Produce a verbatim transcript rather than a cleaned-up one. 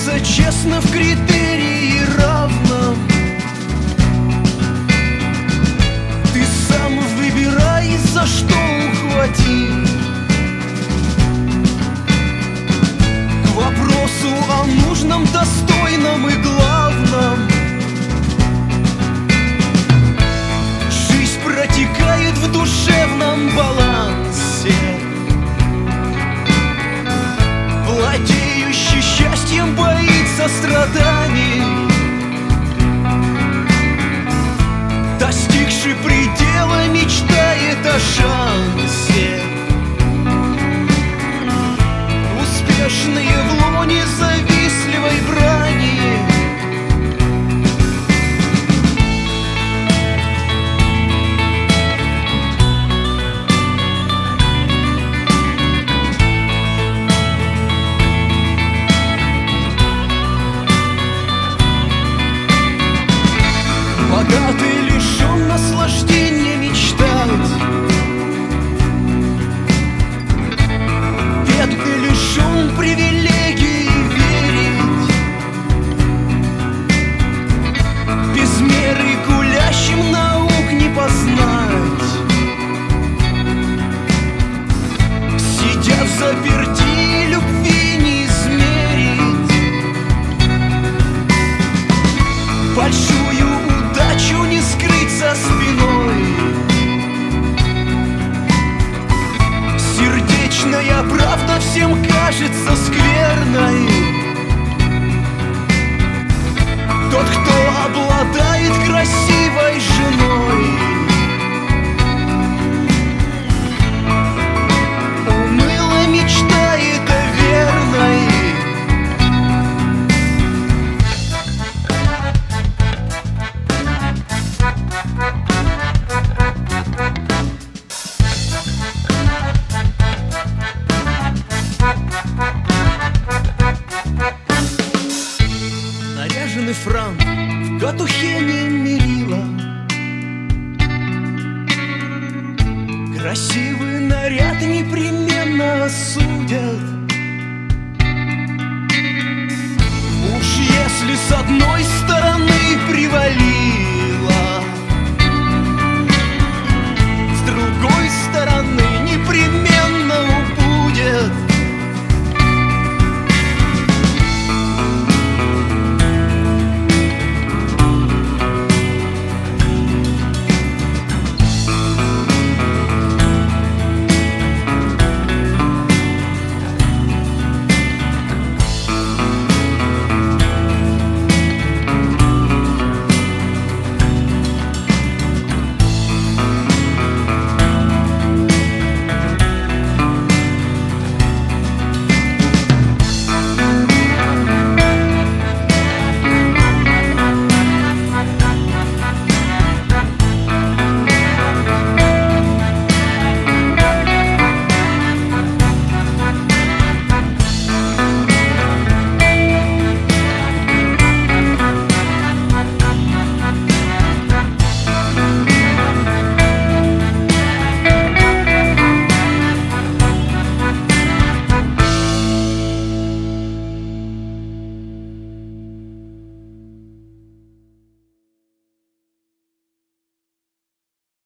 Трудиться честно в критерии равном. Ты сам выбирай, за что ухватить. К вопросу о нужном, достойном и главном. Жизнь протекает в душевном балансе. Владеющий счастьем боится страданий. Достигший предела мечтает о шансе. Успешные в лоне завистливой брани. Богатый лишен наслаждения мечтать. Бедный лишен привилегий верить. Без меры гулящим наук не познать. Сидя в заперти, любви не измерить. Большую удачу не скрыть за спиной. Сердечная правда всем кажется скверной. Тот, кто обладает красивой женой, уныло мечтает о верной. Наряженный франк в Катухене мерила. Красивый наряд непременно осудят. Уж если с одной стороны привалить,